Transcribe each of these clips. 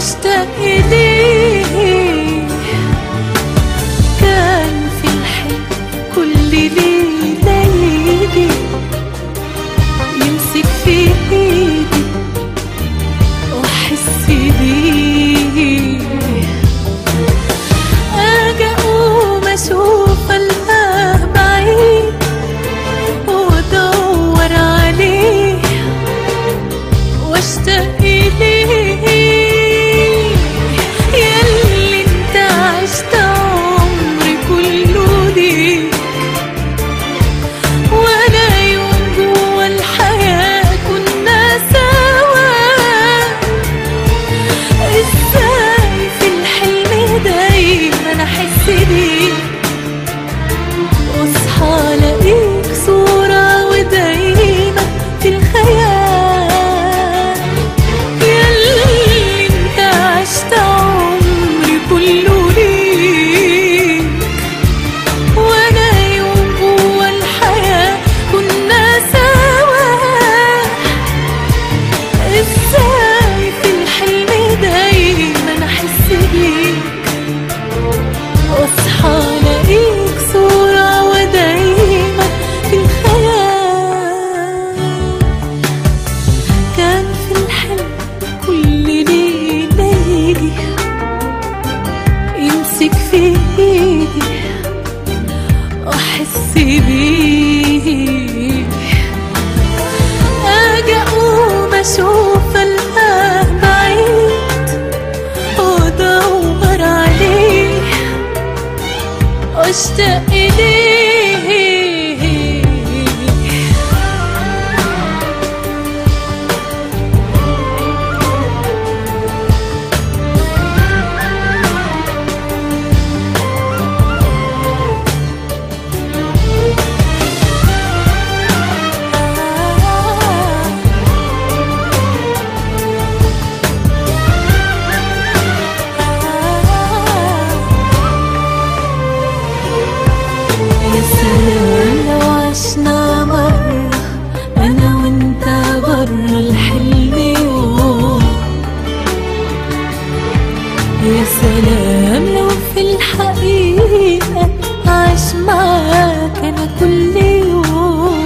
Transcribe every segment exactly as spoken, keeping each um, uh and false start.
واشتاق إليه. كان في الحلم كل ليلة يجي يمسك في ايدي واحس بيه. اجي اقوم اشوف القاه بعيد وادور عليه واشتاق إليه. ياللي انت عشت عمري كله ليك، ولا يوم جوا الحياة كنا سوا. ازاي في الحلم دايما احس بيك واصحى الاقيك صورة ودايما في الخيال. ياللي انت عشت عمري كله ليك، وانا يوم جوا الحياة كنا سوا. ازاي في الحلم دايما احس بيك واصحى الاقيك صورة ودايما في الخيال. كان في الحلم كل ليلة يجي يمسك في ايدي واحس بيه. اجي اقوم اشوف القاه بعيد وادور عليه واشتاق إليه. يا سلام لو عشنا مرة أنا وأنت برا الحلم يوم. يا سلام لو في الحقيقة عايش معاك أنا كل يوم.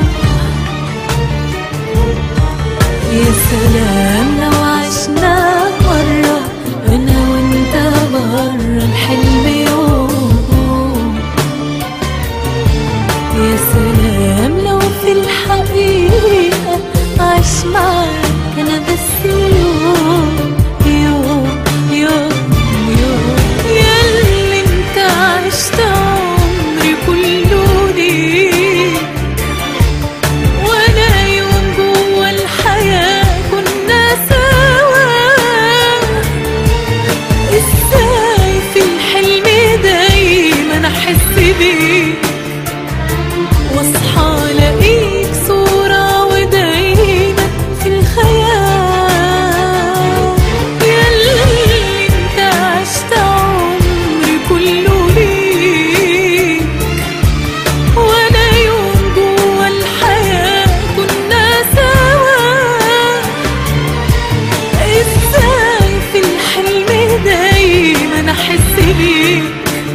يا سلام لو عشنا مرة أنا وأنت برا الحلم يوم. يا سلام لو في الحقيقة عايش معاك أنا بس يوم يوم يوم يوم. ياللي انت عشت عمري كله ليك، وانا يوم جوا الحياة كنا سوا. ازاي في الحلم دايما احس بيك واصحى الاقيك صورة ودايما في الخيال. ياللي انت عشت عمري كله ليك، وانا يوم جوا الحياة كنا سوا. ازاي في الحلم دايما احس بيك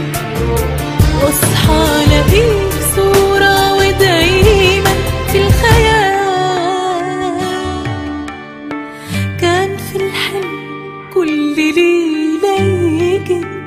واصحى الاقيك صورة ودايما في الخيال. كان في الحلم كل ليلة يجي